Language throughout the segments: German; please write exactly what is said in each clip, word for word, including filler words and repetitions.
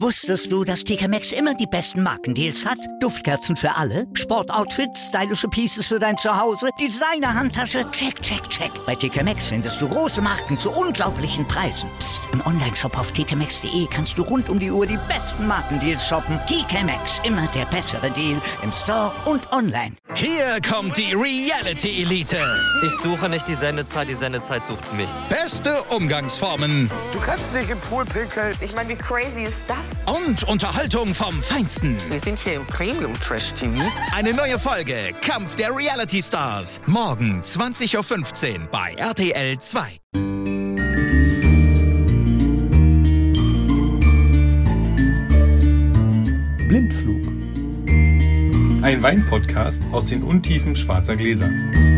Wusstest du, dass T K Maxx immer die besten Markendeals hat? Duftkerzen für alle, Sportoutfits, stylische Pieces für dein Zuhause, Designer-Handtasche, check, check, check. Bei T K Maxx findest du große Marken zu unglaublichen Preisen. Psst. Im Onlineshop auf t k maxx punkt d e kannst du rund um die Uhr die besten Markendeals shoppen. T K Maxx, immer der bessere Deal im Store und online. Hier kommt die Reality Elite. Ich suche nicht die Sendezeit, die Sendezeit sucht mich. Beste Umgangsformen. Du kannst dich im Pool pinkeln. Ich meine, wie crazy ist das? Und Unterhaltung vom Feinsten. Wir sind hier im Premium-Trash-T V. Eine neue Folge, Kampf der Reality Stars. Morgen zwanzig Uhr fünfzehn bei R T L zwei. Blindflug. Ein Wein-Podcast aus den Untiefen schwarzer Gläser.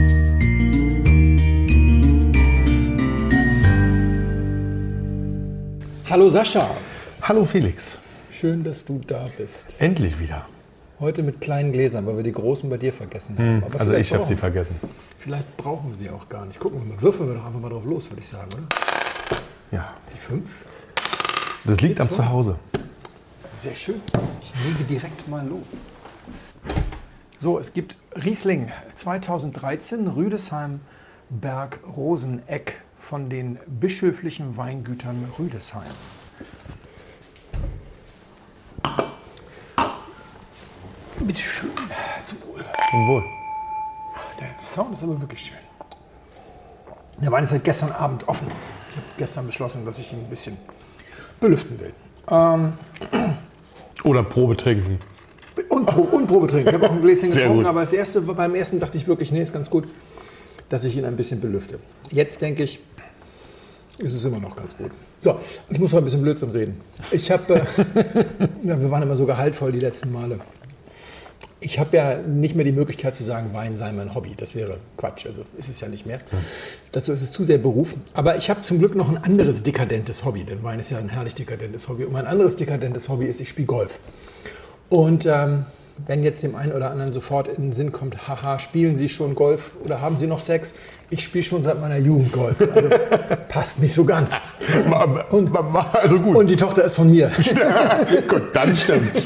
Hallo Sascha. Hallo Felix. Schön, dass du da bist. Endlich wieder. Heute mit kleinen Gläsern, weil wir die großen bei dir vergessen haben. Hm, Aber also ich habe sie brauchen- vergessen. Vielleicht brauchen wir sie auch gar nicht. Gucken wir mal, würfeln wir doch einfach mal drauf los, würde ich sagen, oder? Ja. Die fünf. Das liegt am Geht's so? Zuhause. Sehr schön. Ich lege direkt mal los. So, es gibt Riesling zweitausenddreizehn, Rüdesheim Berg Roseneck von den bischöflichen Weingütern Rüdesheim. Bitte schön, zum Wohl. Zum Wohl. Der Sound ist aber wirklich schön. Der Wein ist seit gestern Abend offen. Ich habe gestern beschlossen, dass ich ihn ein bisschen belüften will. Ähm, Oder Probe trinken. und, Pro, und Probe trinken. Ich habe auch ein Gläschen Sehr getrunken, gut. aber das erste, beim ersten dachte ich wirklich, nee, ist ganz gut, dass ich ihn ein bisschen belüfte. Jetzt denke ich, ist es immer noch ganz gut. So, ich muss noch ein bisschen Blödsinn reden. Ich habe, äh, ja, wir waren immer so gehaltvoll die letzten Male. Ich habe ja nicht mehr die Möglichkeit zu sagen, Wein sei mein Hobby. Das wäre Quatsch, also ist es ja nicht mehr. Dazu ist es zu sehr Beruf. Aber ich habe zum Glück noch ein anderes dekadentes Hobby, denn Wein ist ja ein herrlich dekadentes Hobby. Und mein anderes dekadentes Hobby ist, ich spiele Golf. Und ähm, wenn jetzt dem einen oder anderen sofort in den Sinn kommt, haha, spielen Sie schon Golf oder haben Sie noch Sex? Ich spiele schon seit meiner Jugend Golf. Also, passt nicht so ganz. Und, also gut. Und die Tochter ist von mir. Gut, dann stimmt's.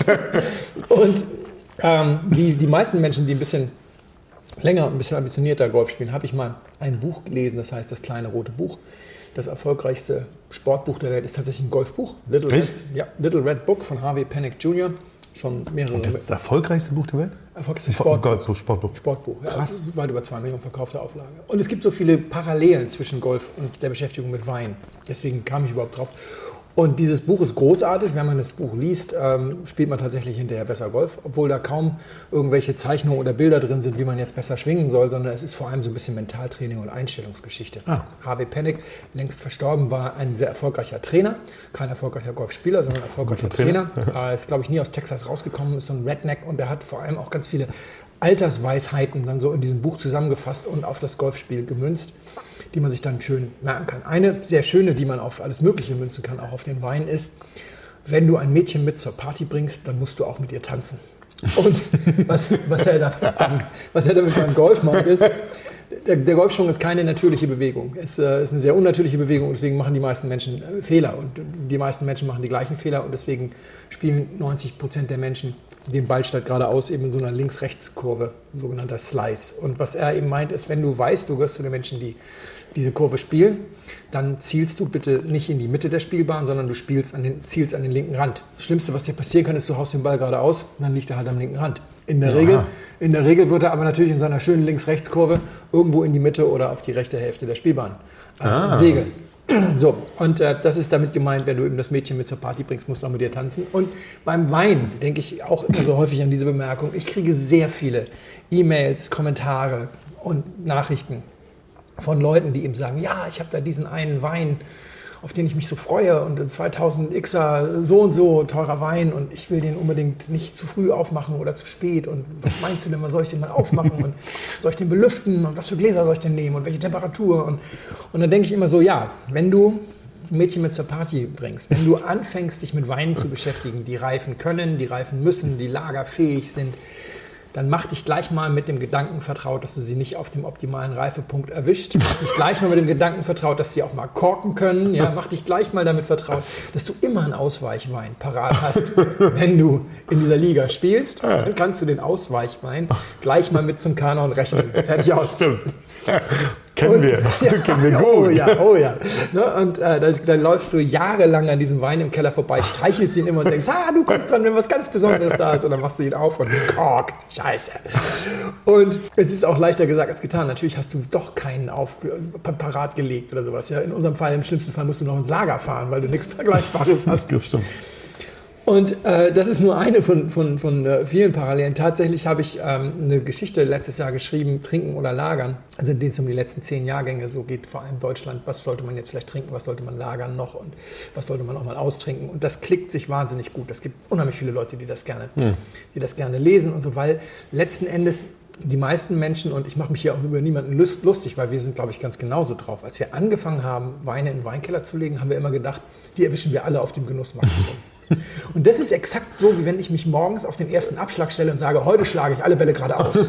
Und ähm, wie die meisten Menschen, die ein bisschen länger und ein bisschen ambitionierter Golf spielen, habe ich mal ein Buch gelesen, das heißt Das kleine rote Buch. Das erfolgreichste Sportbuch der Welt ist tatsächlich ein Golfbuch. Little Red, Echt? ja, Little Red Book von Harvey Penick Junior Schon mehrere. Das ist das erfolgreichste Buch der Welt? Erfolgreichste Sportbuch. Sportbuch. Sportbuch. Sportbuch. Ja, Krass. weit über zwei Millionen verkaufte Auflage. Und es gibt so viele Parallelen zwischen Golf und der Beschäftigung mit Wein. Deswegen kam ich überhaupt drauf. Und dieses Buch ist großartig. Wenn man das Buch liest, ähm, spielt man tatsächlich hinterher besser Golf, obwohl da kaum irgendwelche Zeichnungen oder Bilder drin sind, wie man jetzt besser schwingen soll, sondern es ist vor allem so ein bisschen Mentaltraining und Einstellungsgeschichte. Ah. Harvey Penick, längst verstorben, war ein sehr erfolgreicher Trainer. Kein erfolgreicher Golfspieler, sondern ein erfolgreicher Guter Trainer. Trainer. Äh, ist, glaube ich, nie aus Texas rausgekommen, ist so ein Redneck und er hat vor allem auch ganz viele Altersweisheiten dann so in diesem Buch zusammengefasst und auf das Golfspiel gemünzt, die man sich dann schön merken kann. Eine sehr schöne, die man auf alles Mögliche münzen kann, auch auf den Wein, ist, wenn du ein Mädchen mit zur Party bringst, dann musst du auch mit ihr tanzen. Und was, was, er, da, was er damit beim Golf macht, ist, der, der Golfschwung ist keine natürliche Bewegung. Es äh, ist eine sehr unnatürliche Bewegung und deswegen machen die meisten Menschen äh, Fehler. Und die meisten Menschen machen die gleichen Fehler und deswegen spielen neunzig Prozent der Menschen den Ball statt geradeaus eben in so einer Links-Rechts-Kurve, ein sogenannter Slice. Und was er eben meint, ist, wenn du weißt, du gehörst zu den Menschen, die diese Kurve spielen, dann zielst du bitte nicht in die Mitte der Spielbahn, sondern du spielst an den, zielst an den linken Rand. Das Schlimmste, was dir passieren kann, ist, du haust den Ball geradeaus und dann liegt er halt am linken Rand. In der, Regel, in der Regel wird er aber natürlich in seiner schönen Links-Rechts-Kurve irgendwo in die Mitte oder auf die rechte Hälfte der Spielbahn äh, Ah. segeln. So, und äh, das ist damit gemeint, wenn du eben das Mädchen mit zur Party bringst, musst du auch mit dir tanzen. Und beim Wein denke ich auch immer so häufig an diese Bemerkung. Ich kriege sehr viele E-Mails, Kommentare und Nachrichten von Leuten, die eben sagen, ja, ich habe da diesen einen Wein, auf den ich mich so freue und zweitausend Xer so und so teurer Wein und ich will den unbedingt nicht zu früh aufmachen oder zu spät und was meinst du denn, soll ich den mal aufmachen und soll ich den belüften und was für Gläser soll ich denn nehmen und welche Temperatur und, und dann denke ich immer so, ja, wenn du ein Mädchen mit zur Party bringst, wenn du anfängst, dich mit Weinen zu beschäftigen, die reifen können, die reifen müssen, die lagerfähig sind, dann mach dich gleich mal mit dem Gedanken vertraut, dass du sie nicht auf dem optimalen Reifepunkt erwischt. Mach dich gleich mal mit dem Gedanken vertraut, dass sie auch mal korken können. Ja, mach dich gleich mal damit vertraut, dass du immer einen Ausweichwein parat hast, wenn du in dieser Liga spielst. Dann kannst du den Ausweichwein gleich mal mit zum Kanon rechnen. Fertig aus. Stimmt. Kennen Und, wir. Ja, Kennen wir gut. Oh ja, oh ja. Ne? Und äh, da, da läufst du jahrelang an diesem Wein im Keller vorbei, streichelst ihn immer und denkst, ah, du kommst dran, wenn was ganz Besonderes da ist. Und dann machst du ihn auf und Kork, scheiße. Und es ist auch leichter gesagt als getan. Natürlich hast du doch keinen auf, parat gelegt oder sowas. Ja? In unserem Fall, im schlimmsten Fall, musst du noch ins Lager fahren, weil du nichts Vergleichbares hast. Das stimmt. Und äh, das ist nur eine von, von, von äh, vielen Parallelen. Tatsächlich habe ich ähm, eine Geschichte letztes Jahr geschrieben, Trinken oder Lagern, also in denen es um die letzten zehn Jahrgänge so geht, vor allem Deutschland, was sollte man jetzt vielleicht trinken, was sollte man lagern noch und was sollte man auch mal austrinken. Und das klickt sich wahnsinnig gut. Es gibt unheimlich viele Leute, die das gerne, hm. die das gerne lesen und so, weil letzten Endes die meisten Menschen, und ich mache mich hier auch über niemanden lustig, weil wir sind, glaube ich, ganz genauso drauf. Als wir angefangen haben, Weine in den Weinkeller zu legen, haben wir immer gedacht, die erwischen wir alle auf dem Genussmaximum. Und das ist exakt so, wie wenn ich mich morgens auf den ersten Abschlag stelle und sage, heute schlage ich alle Bälle geradeaus.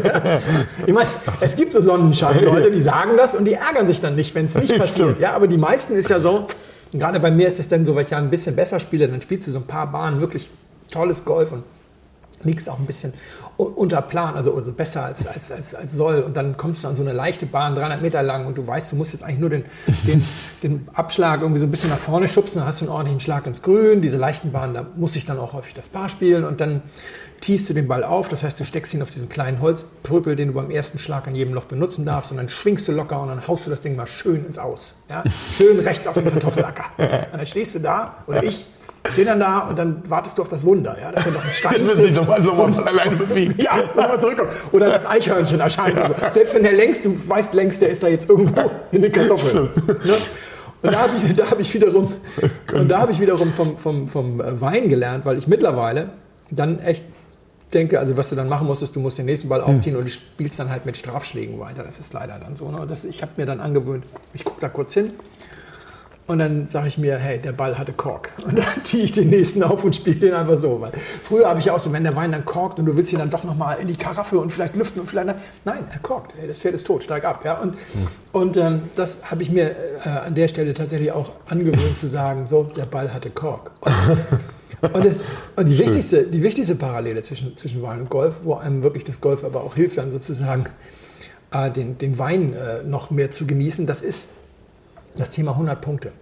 Ich meine, es gibt so Sonnenschein-Leute, die sagen das und die ärgern sich dann nicht, wenn es nicht passiert. Ja, aber die meisten ist ja so, gerade bei mir ist es dann so, weil ich ja ein bisschen besser spiele, dann spielst du so ein paar Bahnen, wirklich tolles Golf und liegst auch ein bisschen unter Plan, also, also besser als, als, als, als soll. Und dann kommst du an so eine leichte Bahn, dreihundert Meter lang, und du weißt, du musst jetzt eigentlich nur den, den, den Abschlag irgendwie so ein bisschen nach vorne schubsen, dann hast du einen ordentlichen Schlag ins Grün. Diese leichten Bahnen, da muss ich dann auch häufig das Paar spielen, und dann teest du den Ball auf. Das heißt, du steckst ihn auf diesen kleinen Holzprüppel, den du beim ersten Schlag an jedem Loch benutzen darfst, und dann schwingst du locker und dann haust du das Ding mal schön ins Aus. Ja? Schön rechts auf den Kartoffelacker. Und dann stehst du da, oder ich, steh dann da und dann wartest du auf das Wunder, ja, dass er noch ein Stein trifft und von alleine bewegt. Ja, nochmal zurückkommt. Oder das Eichhörnchen erscheint. Also, selbst wenn der längst, du weißt längst, der ist da jetzt irgendwo in den Kartoffeln. Ne? Und da habe ich, da hab ich wiederum, und da habe ich wiederum vom, vom, vom Wein gelernt, weil ich mittlerweile dann echt denke, also was du dann machen musst, ist, du musst den nächsten Ball aufziehen und du spielst dann halt mit Strafschlägen weiter. Das ist leider dann so. Ne? Das, ich habe mir dann angewöhnt, ich gucke da kurz hin. Und dann sage ich mir, hey, der Ball hatte Kork. Und dann ziehe ich den nächsten auf und spiele den einfach so. Weil früher habe ich auch so, wenn der Wein dann korkt und du willst ihn dann doch nochmal in die Karaffe und vielleicht lüften und vielleicht... Nein, er korkt. Hey, das Pferd ist tot, steig ab. Ja? Und, hm. und ähm, das habe ich mir äh, an der Stelle tatsächlich auch angewöhnt zu sagen, so, der Ball hatte Kork. Und, und, das, und die, wichtigste, die wichtigste Parallele zwischen, zwischen Wein und Golf, wo einem wirklich das Golf aber auch hilft, dann sozusagen äh, den, den Wein äh, noch mehr zu genießen, das ist das Thema hundert Punkte.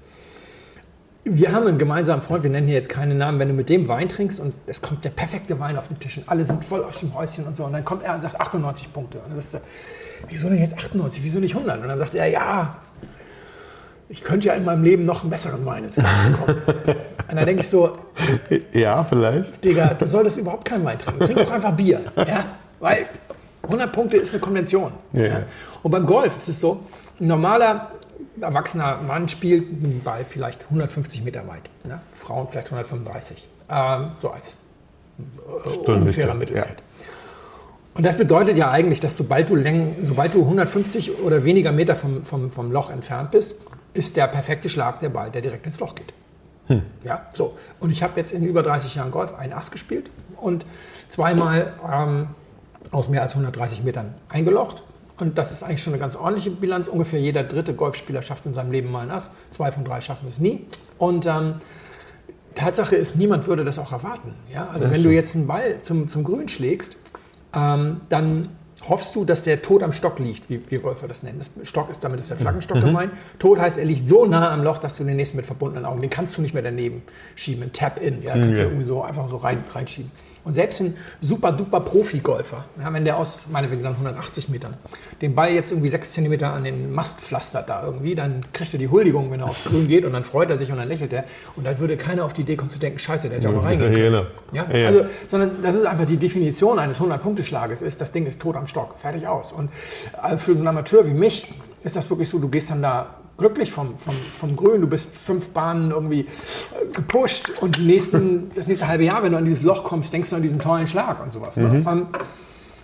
Wir haben einen gemeinsamen Freund, wir nennen hier jetzt keine Namen, wenn du mit dem Wein trinkst und es kommt der perfekte Wein auf den Tisch und alle sind voll aus dem Häuschen und so, und dann kommt er und sagt achtundneunzig Punkte. Und dann sagst du, wieso denn jetzt achtundneunzig, wieso nicht hundert? Und dann sagt er, ja, ich könnte ja in meinem Leben noch einen besseren Wein ins Glas bekommen. Und dann denke ich so, ja, vielleicht. Digga, du solltest überhaupt keinen Wein trinken, trink doch einfach Bier. Ja? Weil hundert Punkte ist eine Konvention. Ja. Ja? Und beim Golf ist es so, ein normaler erwachsener Mann spielt einen Ball vielleicht hundertfünfzig Meter weit. Ne? Frauen vielleicht hundertfünfunddreißig. Ähm, so als äh, ungefährer Mittelwert. Ja. Und das bedeutet ja eigentlich, dass sobald du, Längen, sobald du hundertfünfzig oder weniger Meter vom, vom, vom Loch entfernt bist, ist der perfekte Schlag der Ball, der direkt ins Loch geht. Hm. Ja, so. Und ich habe jetzt in über dreißig Jahren Golf einen Ass gespielt und zweimal ähm, aus mehr als hundertdreißig Metern eingelocht. Und das ist eigentlich schon eine ganz ordentliche Bilanz. Ungefähr jeder dritte Golfspieler schafft in seinem Leben mal ein Ass. Zwei von drei schaffen es nie. Und ähm, Tatsache ist, niemand würde das auch erwarten. Ja? Also das wenn stimmt. du jetzt einen Ball zum, zum Grün schlägst, ähm, dann hoffst du, dass der tot am Stock liegt, wie wir Golfer das nennen. Das Stock ist, damit ist der Flaggenstock mhm. gemeint. Tot heißt, er liegt so nah am Loch, dass du den nächsten mit verbundenen Augen, den kannst du nicht mehr daneben schieben. Ein Tap-In, ja, kannst du ja. irgendwie so einfach so rein, reinschieben. Und selbst ein super-duper Profi-Golfer, ja, wenn der aus, meinetwegen dann hundertachtzig Metern, den Ball jetzt irgendwie sechs Zentimeter an den Mast pflastert da irgendwie, dann kriegt er die Huldigung, wenn er aufs Grün geht, und dann freut er sich und dann lächelt er. Und dann würde keiner auf die Idee kommen zu denken, scheiße, der hätte auch noch reingehen können. Ja? Also, sondern das ist einfach die Definition eines hundert-Punkte-Schlages, ist, das Ding ist tot am Stock, fertig aus. Und für so einen Amateur wie mich ist das wirklich so, du gehst dann da glücklich vom, vom, vom Grün, du bist fünf Bahnen irgendwie gepusht, und die nächsten, das nächste halbe Jahr, wenn du an dieses Loch kommst, denkst du an diesen tollen Schlag und sowas. Mhm. Ne?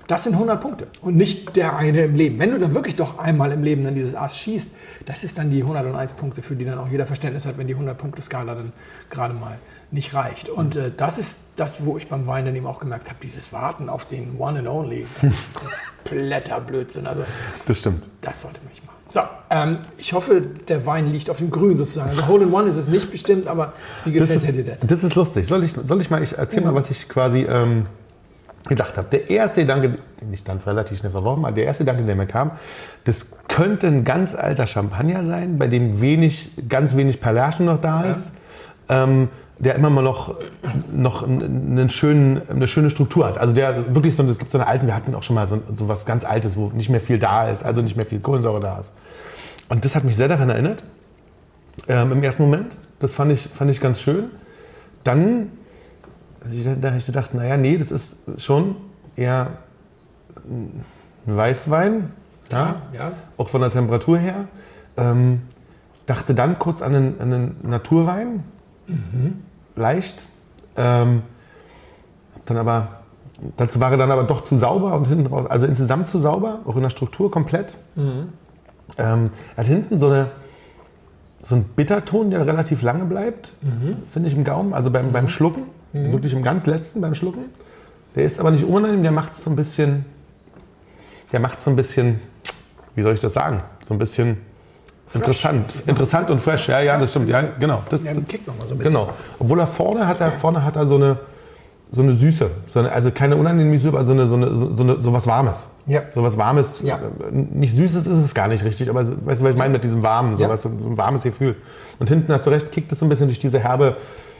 Das sind hundert Punkte und nicht der eine im Leben. Wenn du dann wirklich doch einmal im Leben dann dieses Ass schießt, das ist dann die hunderteins Punkte, für die dann auch jeder Verständnis hat, wenn die hundert-Punkte-Skala dann gerade mal nicht reicht. Und äh, das ist das, wo ich beim Wein dann eben auch gemerkt habe, dieses Warten auf den One and Only, das ist kompletter Blödsinn. Also, Das stimmt. das sollte man nicht machen. So, ähm, ich hoffe, der Wein liegt auf dem Grün sozusagen. Also Hole in One ist es nicht bestimmt, aber wie gefällt Das dir ist, das? das ist lustig. Soll ich, soll ich mal, ich erzähl Ja. mal, was ich quasi ähm, gedacht habe. Der erste Gedanke, den ich dann relativ schnell verworfen habe, der erste Gedanke, der mir kam, das könnte ein ganz alter Champagner sein, bei dem wenig, ganz wenig Perlagen noch da ist, ähm, der immer mal noch, noch einen schönen, eine schöne Struktur hat. Also der wirklich so, es gibt so eine alten, wir hatten auch schon mal so, so was ganz Altes, wo nicht mehr viel da ist, also nicht mehr viel Kohlensäure da ist. Und das hat mich sehr daran erinnert, ähm, im ersten Moment. Das fand ich, fand ich ganz schön. Dann da habe ich gedacht, naja, nee, das ist schon eher ein Weißwein, ja, Ja. auch von der Temperatur her. Ähm, dachte dann kurz an einen, an einen Naturwein, leicht. Ähm, dann aber, dazu war er dann aber doch zu sauber und hinten raus, also insgesamt zu sauber, auch in der Struktur komplett. Ähm, er hat hinten so eine so ein Bitterton, der relativ lange bleibt, finde ich im Gaumen, also beim, beim Schlucken. Wirklich im ganz letzten beim Schlucken. Der ist aber nicht unangenehm, der macht es so ein bisschen, der macht so ein bisschen, wie soll ich das sagen, so ein bisschen fresh. interessant, interessant und fresh. Ja, ja, das stimmt, ja, genau. Das, Ja, kickt noch mal so ein bisschen. genau. Obwohl er vorne hat, er vorne hat er so eine, so eine Süße, so eine, also keine unangenehme Süße, aber so eine, so eine, so eine, so was Warmes. Ja. So was Warmes, Ja. nicht Süßes ist es gar nicht richtig, aber so- weißt du, was ich meine mit diesem Warmen, so, Ja. was, so ein warmes Gefühl. Und hinten hast du recht, kickt es so ein bisschen durch diese herbe,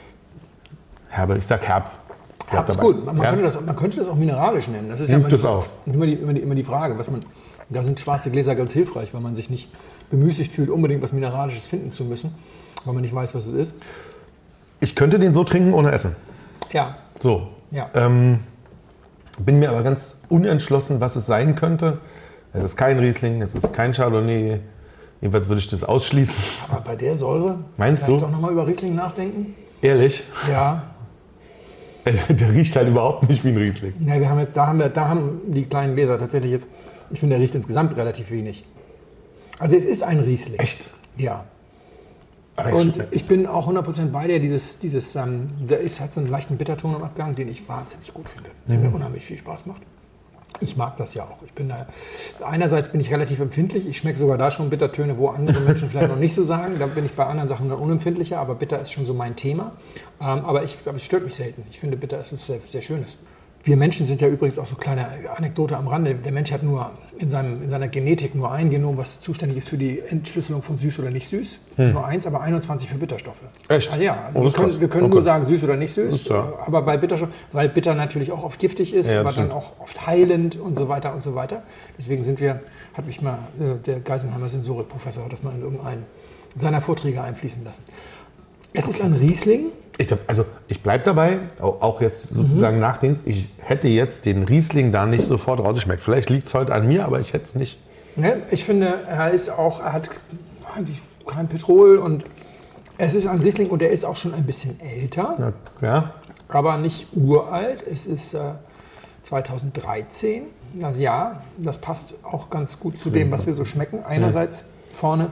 herbe, ich sag herb. Herb ist dabei. gut. Man, Ja. könnte das, man könnte das auch mineralisch nennen. Das ist Nimmt ja das immer, auch. die, immer, die, immer, die, immer die Frage. Was man, da sind schwarze Gläser ganz hilfreich, weil man sich nicht bemüßigt fühlt, unbedingt was Mineralisches finden zu müssen, weil man nicht weiß, was es ist. Ich könnte den so trinken ohne Essen. Ja, So. Ja. Ähm, bin mir aber ganz unentschlossen, was es sein könnte. Es ist kein Riesling, es ist kein Chardonnay. Jedenfalls würde ich das ausschließen. aber bei der Säure Meinst vielleicht du? doch nochmal über Riesling nachdenken. Ehrlich, Ja, der riecht halt überhaupt nicht wie ein Riesling. ja wir haben jetzt, da, haben wir, da haben die kleinen Gläser tatsächlich jetzt, ich finde, der riecht insgesamt relativ wenig. Also es ist ein Riesling. Echt? Ja. Aber Und ich- ich bin auch hundert Prozent bei dir. Dieses, dieses, ähm, der ist, hat so einen leichten Bitterton im Abgang, den ich wahnsinnig gut finde. Der mir unheimlich viel Spaß macht. Ich mag das ja auch. Ich bin da, einerseits bin ich relativ empfindlich. Ich schmecke sogar da schon Bittertöne, wo andere Menschen vielleicht noch nicht so sagen. Da bin ich bei anderen Sachen dann unempfindlicher. Aber bitter ist schon so mein Thema. Ähm, aber, ich, aber es stört mich selten. Ich finde, bitter ist was sehr, sehr Schönes. Wir Menschen sind ja übrigens auch so kleine Anekdote am Rande. Der Mensch hat nur in, seinem, in seiner Genetik nur ein Genom, was zuständig ist für die Entschlüsselung von süß oder nicht süß. Nur eins, aber einundzwanzig für Bitterstoffe. Echt? Also ja, also Oh, wir das ist können, krass. wir können Okay. nur sagen süß oder nicht süß. ist ja- Aber bei Bitterstoff, weil Bitter natürlich auch oft giftig ist, Ja, aber das dann stimmt. auch oft heilend und so weiter und so weiter. Deswegen sind wir, hat mich mal äh, der Geisenheimer Sensorik-Professor, hat das mal in irgendeinen seiner Vorträge einfließen lassen. Es ist ein Riesling. Ich, glaub, also ich bleibe dabei, auch, auch jetzt sozusagen nachdenkst, ich hätte jetzt den Riesling da nicht sofort rausgeschmeckt. Vielleicht liegt es heute an mir, aber ich hätte es nicht. Ne? Ich finde, er ist auch, er hat eigentlich kein Petrol und es ist ein Riesling und er ist auch schon ein bisschen älter, Ja, ja. aber nicht uralt. Es ist äh, zweitausenddreizehn. Das Jahr, das passt auch ganz gut zu dem, was wir so schmecken. Einerseits vorne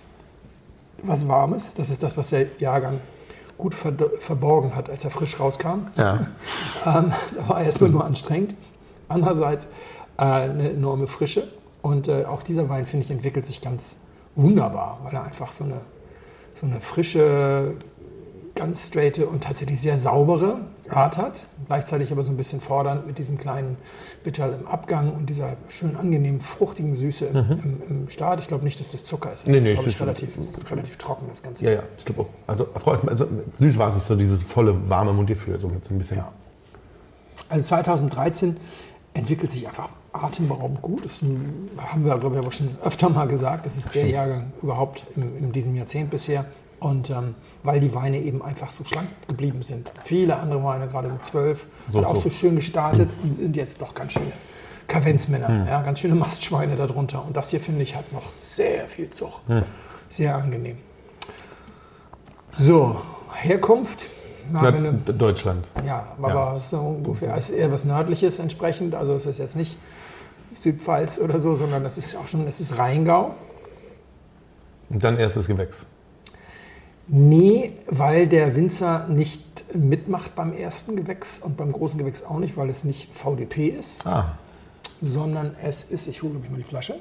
was Warmes, das ist das, was der Jahrgang gut ver verborgen hat, als er frisch rauskam. Ja. Ähm, da war er erstmal nur anstrengend. Andererseits äh, eine enorme Frische. Und äh, auch dieser Wein, finde ich, entwickelt sich ganz wunderbar, weil er einfach so eine, so eine frische, ganz straighte und tatsächlich sehr saubere Art hat. Gleichzeitig aber so ein bisschen fordernd mit diesem kleinen Bitterl im Abgang und dieser schön angenehmen, fruchtigen Süße im, im, im Start. Ich glaube nicht, dass das Zucker ist. Das Nee, ist, nee, glaube ich, das ist- relativ, relativ trocken, das Ganze. Ja, ja, ich glaube auch. Also, also süß war es nicht so, dieses volle, warme Mundgefühl, so mit so ein bisschen. Ja. Also zweitausenddreizehn entwickelt sich einfach atemberaubend gut. Das ein, haben wir, glaube ich, aber schon öfter mal gesagt. Das ist der Jahrgang überhaupt in, in diesem Jahrzehnt bisher. Und ähm, weil die Weine eben einfach so schlank geblieben sind. Viele andere Weine, gerade so zwölf, So, hat auch so. so schön gestartet und sind jetzt doch ganz schöne Kavenzmänner, Hm. ja, ganz schöne Mastschweine darunter. Und das hier, finde ich, hat noch sehr viel Zug. Hm. Sehr angenehm. So, Herkunft. Na, Na, wenn du, D- Deutschland. ja, aber Ja. es ist so ungefähr ist eher was Nördliches entsprechend. Also es ist jetzt nicht Südpfalz oder so, sondern das ist auch schon, es ist Rheingau. Und dann erstes Gewächs. Nee, weil der Winzer nicht mitmacht beim ersten Gewächs und beim großen Gewächs auch nicht, weil es nicht V D P ist, Ah, sondern es ist, ich hole glaube ich mal die Flasche.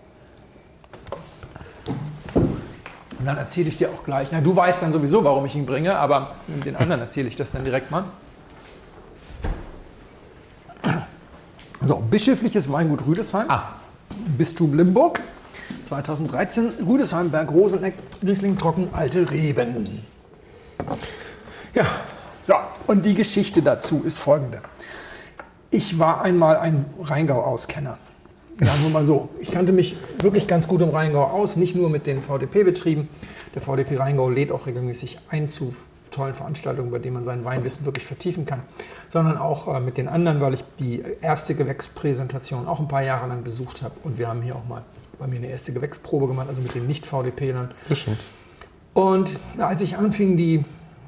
Und dann erzähle ich dir auch gleich, na du weißt dann sowieso, warum ich ihn bringe, aber den anderen erzähle ich das dann direkt mal. So, bischöfliches Weingut Rüdesheim, Ah. Bistum Limburg, zweitausenddreizehn, Rüdesheim, Berg Roseneck, Riesling trocken, alte Reben. ja. So, und die Geschichte dazu ist folgende. Ich war einmal ein Rheingau-Auskenner. Sagen wir mal so. Ich kannte mich wirklich ganz gut im Rheingau aus, nicht nur mit den V D P-Betrieben. Der V D P Rheingau lädt auch regelmäßig ein zu tollen Veranstaltungen, bei denen man sein Weinwissen wirklich vertiefen kann, sondern auch äh, mit den anderen, weil ich die erste Gewächspräsentation auch ein paar Jahre lang besucht habe. Und wir haben hier auch mal bei mir eine erste Gewächsprobe gemacht, also mit den Nicht-V D P-Lern. Das stimmt. Und als ich anfing, die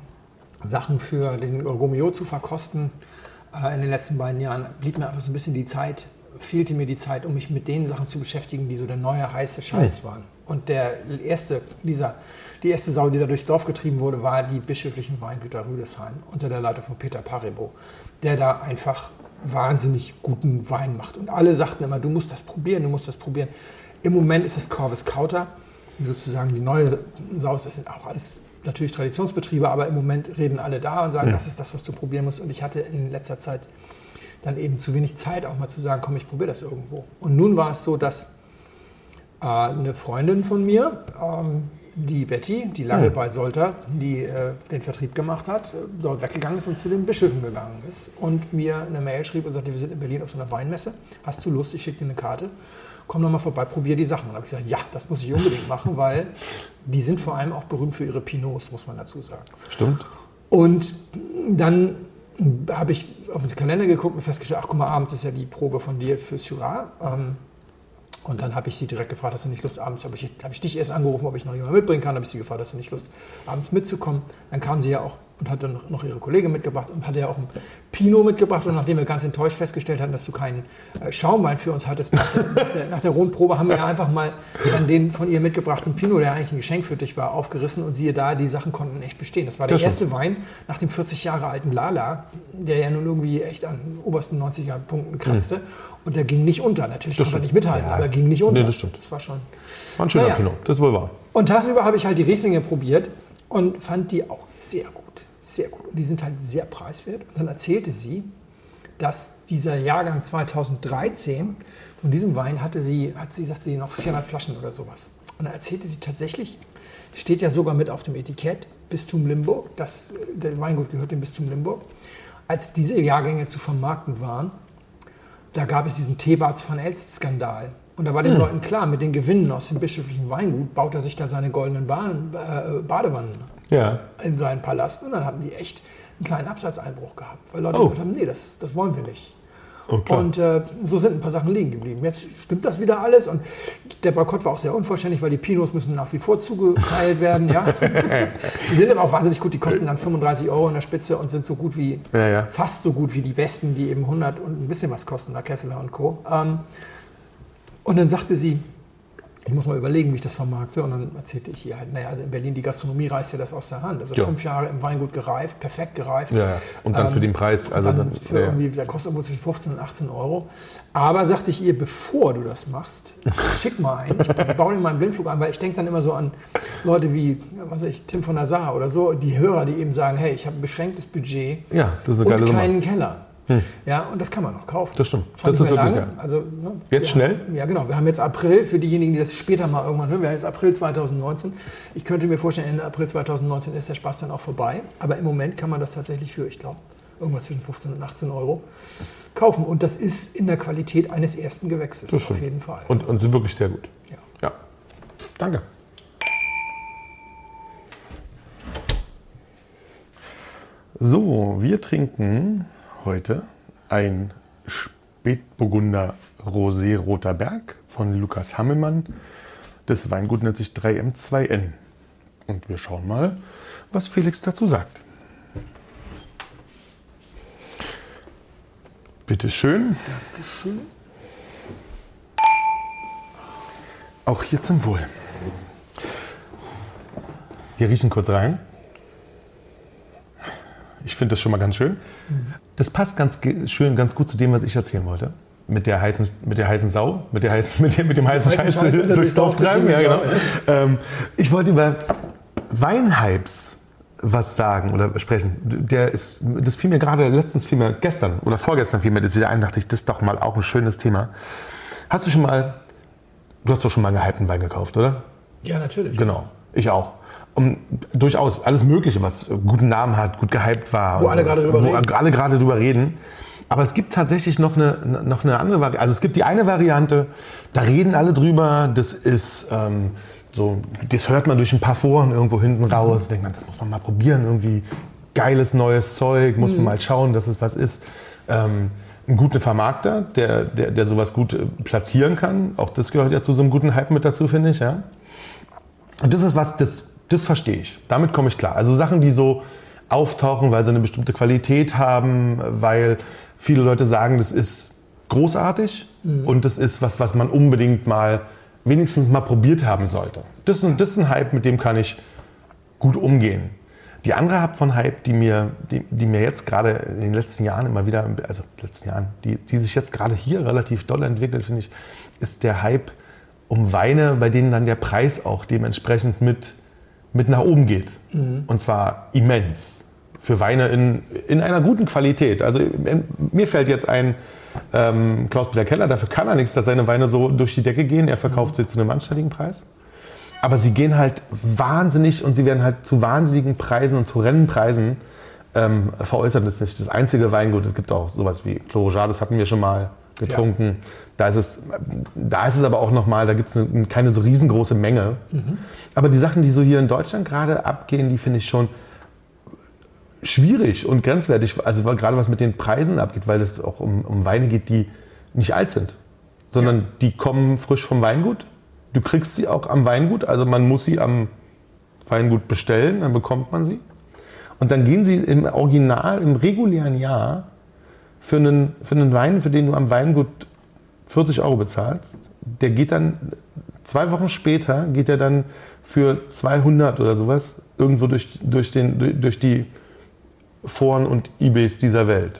Sachen für den Romeo zu verkosten, äh, in den letzten beiden Jahren, blieb mir einfach so ein bisschen die Zeit, fehlte mir die Zeit, um mich mit den Sachen zu beschäftigen, die so der neue heiße Scheiß waren. Und der erste, dieser, die erste Sau, die da durchs Dorf getrieben wurde, war die bischöflichen Weingüter Rüdesheim unter der Leitung von Peter Parebo, der da einfach wahnsinnig guten Wein macht. Und alle sagten immer, du musst das probieren, du musst das probieren. Im Moment ist es Corvus Kauter, sozusagen die neue Sau. Das sind auch alles natürlich Traditionsbetriebe, aber im Moment reden alle da und sagen, Ja. das ist das, was du probieren musst. Und ich hatte in letzter Zeit dann eben zu wenig Zeit, auch mal zu sagen, komm, ich probiere das irgendwo. Und nun war es so, dass äh, eine Freundin von mir, ähm, die Betty, die lange Hm. bei Solter, die äh, den Vertrieb gemacht hat, äh, dort weggegangen ist und zu den Bischöfen gegangen ist und mir eine Mail schrieb und sagte, wir sind in Berlin auf so einer Weinmesse, hast du Lust, ich schicke dir eine Karte, komm doch mal vorbei, probier die Sachen. Und habe ich gesagt, ja, das muss ich unbedingt machen, weil die sind vor allem auch berühmt für ihre Pinots, muss man dazu sagen. Stimmt. Und dann habe ich auf den Kalender geguckt und festgestellt, ach guck mal, abends ist ja die Probe von dir für Syrah. Ähm, und dann habe ich sie direkt gefragt, hast du nicht Lust, abends, habe ich, hab ich dich erst angerufen, ob ich noch jemanden mitbringen kann, habe ich sie gefragt, hast du nicht Lust, abends mitzukommen. Dann kam sie ja auch und hat dann noch ihre Kollegin mitgebracht und hatte ja auch ein Pinot mitgebracht. Und nachdem wir ganz enttäuscht festgestellt hatten, dass du keinen äh, Schaumwein für uns hattest, nach der, nach der, nach der Rundprobe haben wir ja einfach mal dann den von ihr mitgebrachten Pinot, der eigentlich ein Geschenk für dich war, aufgerissen. Und siehe da, die Sachen konnten echt bestehen. Das war der Das erste Wein nach dem vierzig Jahre alten Lala, der ja nun irgendwie echt an den obersten neunziger Punkten kratzte. Und der ging nicht unter. Natürlich Das konnte er stimmt. nicht mithalten, Ja. aber er ging nicht unter. Nee, das stimmt. Das war schon... War ein schöner Naja. Pinot, das ist wohl wahr. Und tagsüber habe ich halt die Rieslinge probiert und fand die auch sehr gut. Sehr gut. Und die sind halt sehr preiswert. Und dann erzählte sie, dass dieser Jahrgang zweitausenddreizehn, von diesem Wein hatte sie, hat sie, sagt sie, noch vierhundert Flaschen oder sowas. Und dann erzählte sie tatsächlich, steht ja sogar mit auf dem Etikett, Bistum Limburg, das, der Weingut gehört dem Bistum Limburg. Als diese Jahrgänge zu vermarkten waren, da gab es diesen Thebarts van Elst-Skandal. Und da war den Leuten klar, mit den Gewinnen aus dem bischöflichen Weingut baut er sich da seine goldenen Bahn, äh, Badewannen Ja. in seinen Palast. Und dann haben die echt einen kleinen Absatzeinbruch gehabt. Weil Leute Oh. gesagt haben, nee, das, das wollen wir nicht. Oh, klar. Und äh, so sind ein paar Sachen liegen geblieben. Jetzt stimmt das wieder alles. Und der Boykott war auch sehr unvollständig, weil die Pinots müssen nach wie vor zugeteilt werden. Ja? Die sind aber auch wahnsinnig gut. Die kosten dann fünfunddreißig Euro in der Spitze und sind so gut wie, Ja, ja. fast so gut wie die besten, die eben hundert und ein bisschen was kosten, da Kesseler und Co. Ähm, und dann sagte sie, ich muss mal überlegen, wie ich das vermarkte. Und dann erzählte ich ihr halt, naja, also in Berlin, die Gastronomie reißt ja das aus der Hand. Also Ja. fünf Jahre im Weingut gereift, perfekt gereift. Ja, ja. Und dann für den Preis. Also dann dann, für ja. irgendwie, der kostet irgendwo zwischen fünfzehn und achtzehn Euro. Aber sagte ich ihr, bevor du das machst, schick mal einen. Ich baue dir mal einen Blindflug an, weil ich denke dann immer so an Leute wie, was weiß ich, Tim von der Saar oder so, die Hörer, die eben sagen, hey, ich habe ein beschränktes Budget Ja, das ist eine geile und Nummer. keinen Keller. Ja, und das kann man noch kaufen. Das stimmt. Zwar Das nicht ist mehr wirklich lang, geil. also, ne, Jetzt wir schnell? Haben, ja, genau. Wir haben jetzt April, für diejenigen, die das später mal irgendwann hören, wir haben jetzt April zweitausendneunzehn. Ich könnte mir vorstellen, Ende April zweitausendneunzehn ist der Spaß dann auch vorbei. Aber im Moment kann man das tatsächlich für, ich glaube, irgendwas zwischen fünfzehn und achtzehn Euro kaufen. Und das ist in der Qualität eines ersten Gewächses, Das auf stimmt. jeden Fall. Und, und sind wirklich sehr gut. Ja. Ja. Danke. So, wir trinken heute ein Spätburgunder Rosé Roter Berg von Lukas Hammelmann. Das Weingut nennt sich drei M zwei N. Und wir schauen mal, was Felix dazu sagt. Bitte schön. Dankeschön. Auch hier zum Wohl. Wir riechen kurz rein. Ich finde das schon mal ganz schön. Das passt ganz ge- schön, ganz gut zu dem, was ich erzählen wollte. Mit der heißen, mit der heißen Sau, mit, der heißen, mit, dem, mit dem heißen Scheiß, Scheiß durchs Dorf treiben. Ja, genau. ähm, ich wollte über Weinhypes was sagen oder sprechen. Der ist, das fiel mir gerade letztens, fiel mir gestern oder vorgestern fiel mir das wieder ein, dachte ich, das ist doch mal auch ein schönes Thema. Hast du schon mal, du hast doch schon mal einen gehypten Wein gekauft, oder? Ja, natürlich. Genau, ich auch. Um, durchaus alles Mögliche, was guten Namen hat, gut gehypt war. Wo alle gerade drüber wo reden. alle gerade drüber reden. Aber es gibt tatsächlich noch eine, noch eine andere Variante. Also es gibt die eine Variante, da reden alle drüber. Das ist ähm, so, das hört man durch ein paar Foren irgendwo hinten raus. Denkt man, das muss man mal probieren. Irgendwie geiles neues Zeug, muss man Mhm. mal schauen, dass es was ist. Ähm, einen guten Vermarkter, der, der, der sowas gut äh, platzieren kann. Auch das gehört ja zu so einem guten Hype mit dazu, finde ich. Ja? Und das ist was, das Das verstehe ich. Damit komme ich klar. Also Sachen, die so auftauchen, weil sie eine bestimmte Qualität haben, weil viele Leute sagen, das ist großartig mhm. und das ist was, was man unbedingt mal, wenigstens mal probiert haben sollte. Das ist ein, das ist ein Hype, mit dem kann ich gut umgehen. Die andere Art von Hype, die mir, die, die mir jetzt gerade in den letzten Jahren immer wieder, also letzten Jahren, die, die sich jetzt gerade hier relativ doll entwickelt, finde ich, ist der Hype um Weine, bei denen dann der Preis auch dementsprechend mit mit nach oben geht. Mhm. Und zwar immens. Für Weine in, in einer guten Qualität. Also in, mir fällt jetzt ein ähm, Klaus-Peter Keller, dafür kann er nichts, dass seine Weine so durch die Decke gehen. Er verkauft mhm. sie zu einem anständigen Preis. Aber sie gehen halt wahnsinnig und sie werden halt zu wahnsinnigen Preisen und zu Rennenpreisen ähm, veräußert. Das ist nicht das einzige Weingut. Es gibt auch sowas wie Clos Rougeat, das hatten wir schon mal getrunken. Ja. Da ist es, da ist es aber auch nochmal, da gibt es keine so riesengroße Menge. Mhm. Aber die Sachen, die so hier in Deutschland gerade abgehen, die finde ich schon schwierig und grenzwertig. Also gerade was mit den Preisen abgeht, weil es auch um, um Weine geht, die nicht alt sind, sondern ja. die kommen frisch vom Weingut. Du kriegst sie auch am Weingut, also man muss sie am Weingut bestellen, dann bekommt man sie. Und dann gehen sie im Original, im regulären Jahr, für einen, für einen Wein, für den du am Weingut vierzig Euro bezahlst, der geht dann, zwei Wochen später, geht er dann für zweihundert oder sowas irgendwo durch, durch, den, durch, durch die Foren und Ebays dieser Welt.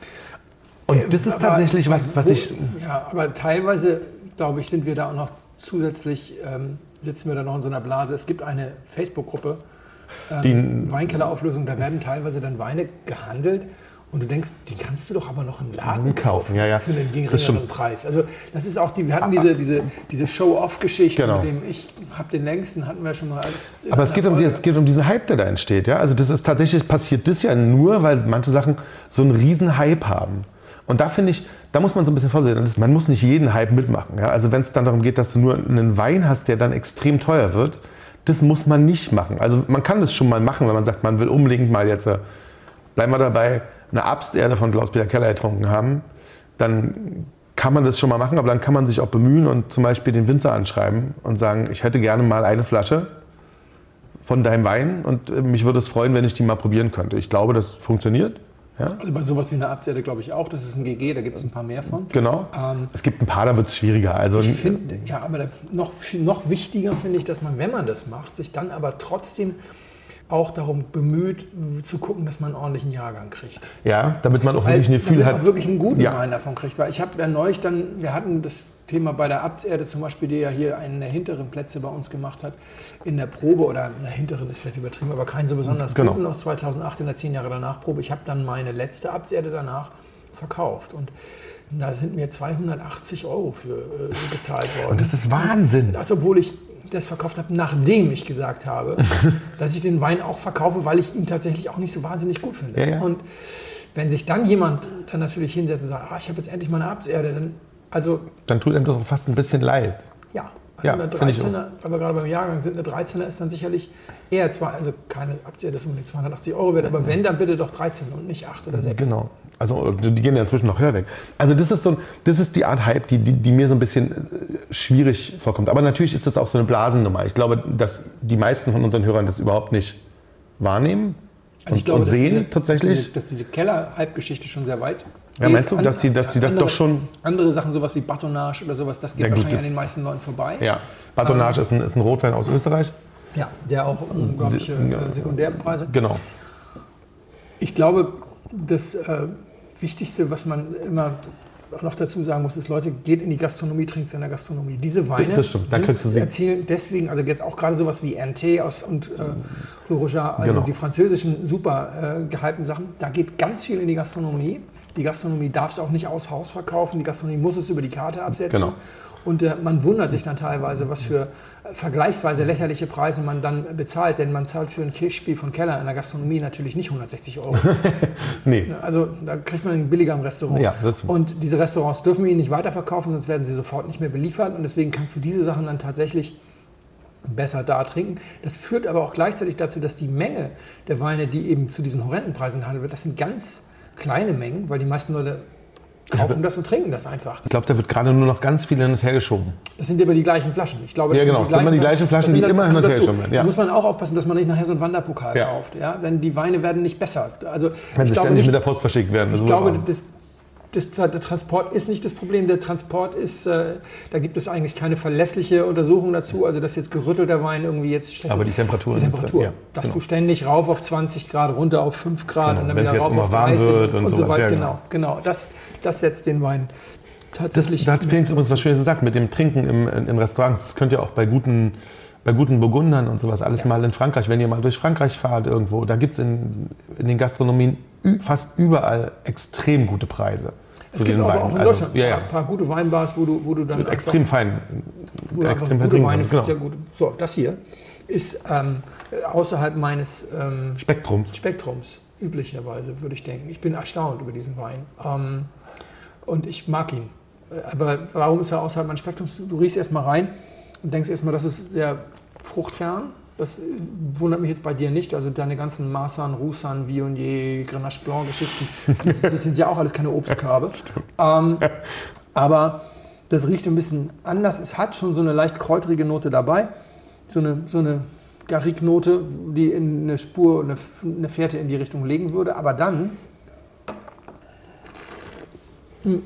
Und das ist aber tatsächlich was, was wo, ich... Ja, aber teilweise, glaube ich, sind wir da auch noch zusätzlich, ähm, sitzen wir da noch in so einer Blase. Es gibt eine Facebook-Gruppe, ähm, Weinkellerauflösung, da werden teilweise dann Weine gehandelt. Und du denkst, die kannst du doch aber noch im Laden kaufen, ja, ja. für einen geringeren Preis. Also das ist auch die, wir hatten diese, diese, diese Show-Off-Geschichte, genau. mit dem ich habe den längsten, hatten wir schon mal alles. Aber es geht, um die, es geht um diesen Hype, der da entsteht. Ja? Also das ist tatsächlich, passiert das ja nur, weil manche Sachen so einen riesen Hype haben. Und da finde ich, da muss man so ein bisschen vorsichtig sein. Man muss nicht jeden Hype mitmachen. Ja? Also wenn es dann darum geht, dass du nur einen Wein hast, der dann extrem teuer wird, das muss man nicht machen. Also man kann das schon mal machen, wenn man sagt, man will unbedingt mal jetzt, bleiben wir dabei, eine Absterde von Klaus-Peter Keller getrunken haben, dann kann man das schon mal machen, aber dann kann man sich auch bemühen und zum Beispiel den Winzer anschreiben und sagen, ich hätte gerne mal eine Flasche von deinem Wein und mich würde es freuen, wenn ich die mal probieren könnte. Ich glaube, das funktioniert. Ja? Also bei sowas wie einer Abserde glaube ich auch, das ist ein G G, da gibt es ein paar mehr von. Genau. Ähm, es gibt ein paar, da wird es schwieriger. Also ich finde, ja, aber noch, noch wichtiger finde ich, dass man, wenn man das macht, sich dann aber trotzdem auch darum bemüht, zu gucken, dass man einen ordentlichen Jahrgang kriegt. Ja, damit man auch wirklich ein Gefühl hat. Auch wirklich einen guten ja. Wein davon kriegt. Weil ich habe ja neulich dann, wir hatten das Thema bei der Abserde zum Beispiel, die ja hier einen der hinteren Plätze bei uns gemacht hat, in der Probe, oder in der hinteren ist vielleicht übertrieben, aber keinen so besonders genau. guten aus zweitausendacht in der zehn Jahre danach Probe. Ich habe dann meine letzte Abserde danach verkauft und da sind mir zweihundertachtzig Euro für äh, gezahlt worden. Und das ist Wahnsinn. Das, obwohl ich das verkauft habe, nachdem ich gesagt habe, dass ich den Wein auch verkaufe, weil ich ihn tatsächlich auch nicht so wahnsinnig gut finde. Ja, ja. Und wenn sich dann jemand dann natürlich hinsetzt und sagt, ah, ich habe jetzt endlich mal eine Abserde, dann also dann tut einem das auch fast ein bisschen leid. Ja, also ja, eine dreizehner, weil wir gerade beim Jahrgang sind, eine dreizehner ist dann sicherlich eher zwar, also keine Abserde, das unbedingt zweihundertachtzig Euro wert, aber wenn, dann bitte doch dreizehn und nicht acht oder sechs. Genau. Also die gehen ja inzwischen noch höher weg. Also das ist so, das ist die Art Hype, die, die, die mir so ein bisschen schwierig vorkommt. Aber natürlich ist das auch so eine Blasennummer. Ich glaube, dass die meisten von unseren Hörern das überhaupt nicht wahrnehmen. Also ich und, glaube, und dass sehen diese, tatsächlich. Diese, dass diese Keller-Halbgeschichte schon sehr weit. Ja, meinst du, dass die, dass die das andere, doch schon. Andere Sachen, sowas wie Batonnage oder sowas, das geht Ja, gut, wahrscheinlich das- an den meisten Leuten vorbei. Ja, Batonnage ist, ein, ist ein Rotwein aus Österreich. Ja, der auch unglaubliche äh, Sekundärpreise. Genau. Ich glaube, das äh, Wichtigste, was man immer noch dazu sagen muss, ist, Leute, geht in die Gastronomie, trinkt in der Gastronomie. Diese Weine Das stimmt, da kriegst du sie. erzählen deswegen, also jetzt auch gerade sowas wie Ernté aus und äh, Clos Rougeat, also Genau. die französischen super äh, gehypten Sachen, da geht ganz viel in die Gastronomie. Die Gastronomie darf es auch nicht aus Haus verkaufen, die Gastronomie muss es über die Karte absetzen. Genau. Und äh, man wundert sich dann teilweise, was für äh, vergleichsweise lächerliche Preise man dann bezahlt, denn man zahlt für ein Kirchspiel von Keller in der Gastronomie natürlich nicht hundertsechzig Euro. Nee. Also da kriegt man ihn billiger im Restaurant. Ja, das stimmt. Und diese Restaurants dürfen ihn nicht weiterverkaufen, sonst werden sie sofort nicht mehr beliefert. Und deswegen kannst du diese Sachen dann tatsächlich besser da trinken. Das führt aber auch gleichzeitig dazu, dass die Menge der Weine, die eben zu diesen horrenden Preisen gehandelt wird, das sind ganz kleine Mengen, weil die meisten Leute kaufen das und trinken das einfach. Ich glaube, da wird gerade nur noch ganz viel hin und her geschoben. Das sind immer die gleichen Flaschen. Ich glaube, das Ja, sind genau. die Das sind immer die gleichen Flaschen, das sind die dann- immer das hin und kommt her dazu. geschoben werden, ja. Da muss man auch aufpassen, dass man nicht nachher so einen Wanderpokal Ja. kauft. Ja? Denn die Weine werden nicht besser. Also, Wenn ich sie glaube ständig nicht, mit der Post verschickt werden. Das ich ist glaube, wahr. das, das, der Transport ist nicht das Problem. Der Transport ist, äh, da gibt es eigentlich keine verlässliche Untersuchung dazu. Also, dass jetzt gerüttelter Wein irgendwie jetzt schlecht Aber ist. die Temperatur Die ist- Temperatur. ja, dass genau. du ständig rauf auf zwanzig Grad, runter auf fünf Grad Genau. und dann Wenn es wieder jetzt rauf immer auf warm dreißig wird und so sowas, weiter. ja, Genau, genau. genau. Das, das setzt den Wein Das, tatsächlich. da hat Felix übrigens was Schönes gesagt mit dem Trinken im, in, in Restaurants. Das könnt ihr auch bei guten, bei guten Burgundern und sowas alles mal in Frankreich, wenn ihr mal durch Frankreich fahrt irgendwo, da gibt es in, in den Gastronomien ü, fast überall extrem gute Preise. Es gibt aber auch in Also, Deutschland ja, ja. ein paar gute Weinbars, wo du, wo du dann Mit einfach- extrem fein, wo du einfach extrem gute vertrinken Weine, kannst, genau. sehr gut. So, das hier ist ähm, außerhalb meines ähm, Spektrums. Spektrums, üblicherweise, würde ich denken. Ich bin erstaunt über diesen Wein. Ähm, und ich mag ihn. Aber warum ist er außerhalb meines Spektrums? Du riechst erst mal rein und denkst erst mal, das ist sehr fruchtfern. Das äh, wundert mich jetzt bei dir nicht. Also deine ganzen Marsan, Roussan, Viognier, Grenache Blanc Geschichten, das, das sind ja auch alles keine Obstkörbe. Ähm, aber das riecht ein bisschen anders. Es hat schon so eine leicht kräutrige Note dabei. So eine, so eine Garrigue-Note, die in eine Spur, eine, eine Fährte in die Richtung legen würde. Aber dann mh,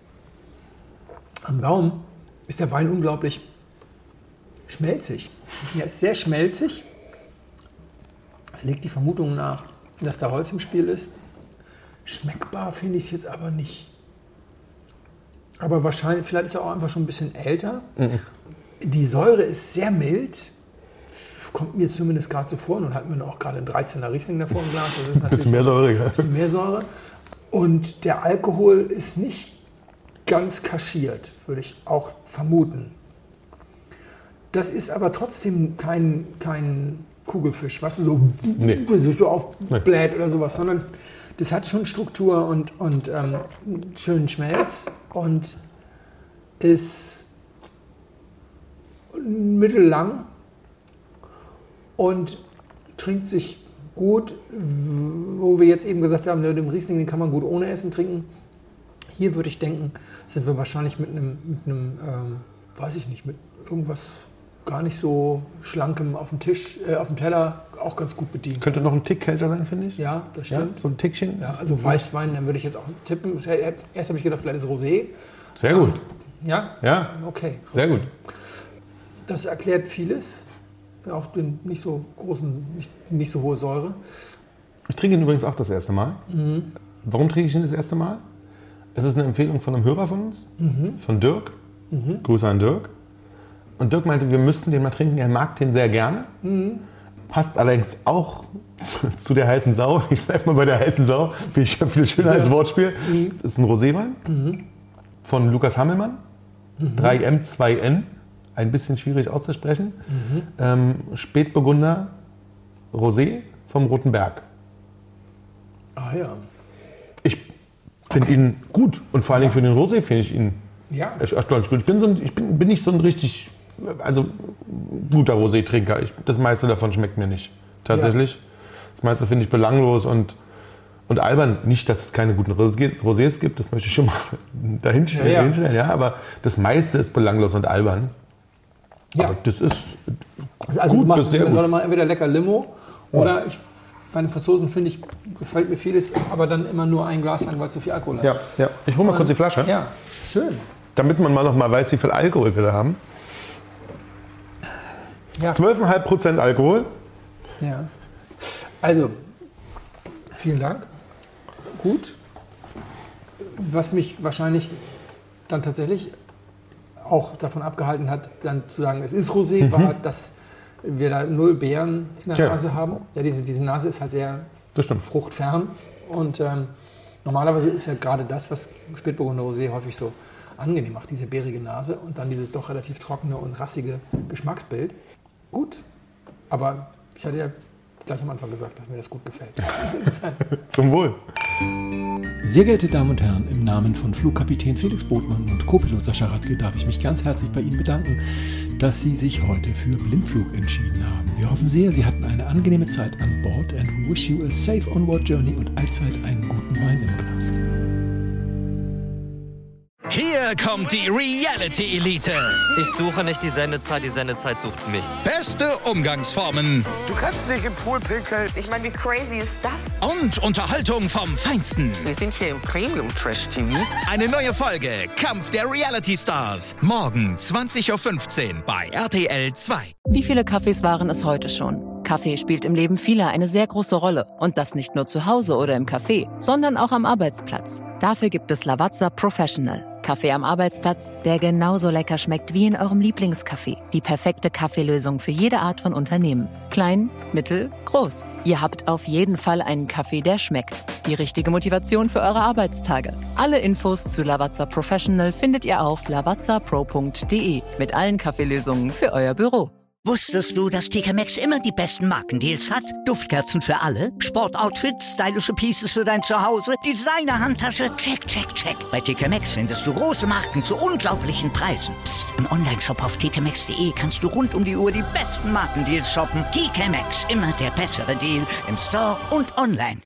am Gaumen ist der Wein unglaublich schmelzig. Er ist sehr schmelzig. Es legt die Vermutung nach, dass da Holz im Spiel ist. Schmeckbar finde ich es jetzt aber nicht. Aber wahrscheinlich, vielleicht ist er auch einfach schon ein bisschen älter. Mhm. Die Säure ist sehr mild. Kommt mir zumindest gerade so vor. Nun hatten wir auch gerade einen dreizehner Riesling davor im Glas. Das ist Ein bisschen mehr Säure, ja. ein bisschen mehr Säure. Und der Alkohol ist nicht ganz kaschiert, würde ich auch vermuten. Das ist aber trotzdem kein, kein Kugelfisch, was so, Nee. sich so aufbläht oder sowas, sondern das hat schon Struktur und, und ähm, einen schönen Schmelz und ist mittellang und trinkt sich gut, wo wir jetzt eben gesagt haben, den Riesling, den kann man gut ohne Essen trinken. Hier würde ich denken, sind wir wahrscheinlich mit einem, mit einem ähm, weiß ich nicht, mit irgendwas gar nicht so schlankem auf dem Tisch, äh, auf dem Teller auch ganz gut bedient. Könnte noch ein Tick kälter sein, finde ich. Ja, das Ja, stimmt. so ein Tickchen. Ja, also Weißwein, dann würde ich jetzt auch tippen. Erst habe ich gedacht, vielleicht ist Rosé. Sehr gut. Ja? Ja, Okay. sehr Rosé. gut. Das erklärt vieles. Auch den nicht so großen, nicht, nicht so hohe Säure. Ich trinke ihn übrigens auch das erste Mal. Mhm. Warum trinke ich ihn das erste Mal? Es ist eine Empfehlung von einem Hörer von uns, Mhm. von Dirk. Grüße an Dirk. Und Dirk meinte, wir müssten den mal trinken. Er mag den sehr gerne. Mhm. Passt allerdings auch zu der heißen Sau. Ich bleibe mal bei der heißen Sau. Finde ich viel schöner als Wortspiel. Mhm. Das ist ein Roséwein von Lukas Hammelmann. drei M zwei N. Ein bisschen schwierig auszusprechen. Mhm. Ähm, Spätburgunder Rosé vom Roten Berg. Ah ja. Ich finde ihn gut. Und vor allen Dingen für den Rosé finde ich ihn Ja. echt erstaunlich gut. Ich bin, so ein, ich bin, bin nicht so ein richtig, also guter Rosé-Trinker. Ich, das meiste davon schmeckt mir nicht. Tatsächlich. Das meiste finde ich belanglos und, und albern. Nicht, dass es keine guten Rosés Rosés gibt, das möchte ich schon mal dahinstellen. Ja, ja. dahinstellen, ja, aber das meiste ist belanglos und albern. Ja. Aber das ist Also gut du machst bis sehr wenn gut. Leute mal entweder lecker Limo oder ich bei den Franzosen, finde ich, gefällt mir vieles, aber dann immer nur ein Glas lang, weil zu viel Alkohol hat. Ja, ja. Ich hole mal kurz die Flasche. Ja, schön. Damit man mal noch mal weiß, wie viel Alkohol wir da haben. Ja. zwölf Komma fünf Prozent Alkohol. Ja. Also, vielen Dank. Gut. Was mich wahrscheinlich dann tatsächlich auch davon abgehalten hat, dann zu sagen, es ist Rosé, mhm. war, dass wir da null Beeren in der ja. Nase haben. Ja, diese, diese Nase ist halt sehr fruchtfern. Und ähm, normalerweise ist ja gerade das, was Spätburgunder Rosé häufig so angenehm macht, diese beerige Nase und dann dieses doch relativ trockene und rassige Geschmacksbild. Gut, aber ich hatte ja gleich am Anfang gesagt, dass mir das gut gefällt. Zum Wohl. Sehr geehrte Damen und Herren, im Namen von Flugkapitän Felix Botmann und Co-Pilot Sascha Radke darf ich mich ganz herzlich bei Ihnen bedanken, dass Sie sich heute für Blindflug entschieden haben. Wir hoffen sehr, Sie hatten eine angenehme Zeit an Bord and we wish you a safe onward journey und allzeit einen guten Wein im Glas. Hier kommt die Reality Elite. Ich suche nicht die Sendezeit, die Sendezeit sucht mich. Beste Umgangsformen. Du kannst nicht im Pool pinkeln. Ich meine, wie crazy ist das? Und Unterhaltung vom Feinsten. Wir sind hier im Premium Trash T V. Eine neue Folge Kampf der Reality Stars. Morgen zwanzig Uhr fünfzehn bei R T L zwei. Wie viele Kaffees waren es heute schon? Kaffee spielt im Leben vieler eine sehr große Rolle. Und das nicht nur zu Hause oder im Café, sondern auch am Arbeitsplatz. Dafür gibt es Lavazza Professional. Kaffee am Arbeitsplatz, der genauso lecker schmeckt wie in eurem Lieblingscafé. Die perfekte Kaffeelösung für jede Art von Unternehmen. Klein, mittel, groß. Ihr habt auf jeden Fall einen Kaffee, der schmeckt. Die richtige Motivation für eure Arbeitstage. Alle Infos zu Lavazza Professional findet ihr auf lavazza pro punkt de mit allen Kaffeelösungen für euer Büro. Wusstest du, dass T K Maxx immer die besten Markendeals hat? Duftkerzen für alle, Sportoutfits, stylische Pieces für dein Zuhause, Designer-Handtasche, check, check, check. Bei T K Maxx findest du große Marken zu unglaublichen Preisen. Psst. Im Onlineshop auf t k maxx punkt de kannst du rund um die Uhr die besten Markendeals shoppen. T K Maxx, immer der bessere Deal im Store und online.